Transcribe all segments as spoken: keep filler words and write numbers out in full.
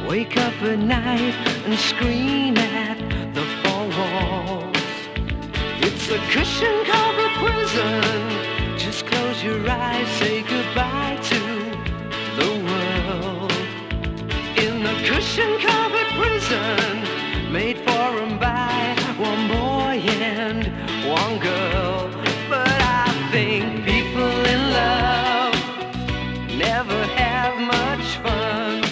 Wake up at night and scream at the four walls. It's a cushion covered prison. Just close your eyes, say goodbye to the world. In the cushion covered prison, made for and by one boy and one girl. But I think people in love never have much fun.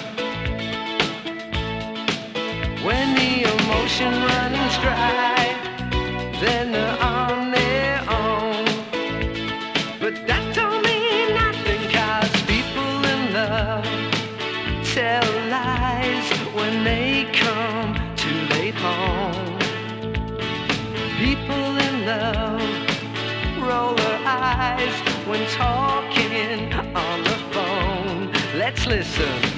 When the emotion runs dry, then they're on their own. But that don't mean nothing, 'cause people in love tell lies when they come too late home. People in love roll their eyes when talking on the phone. Let's listen.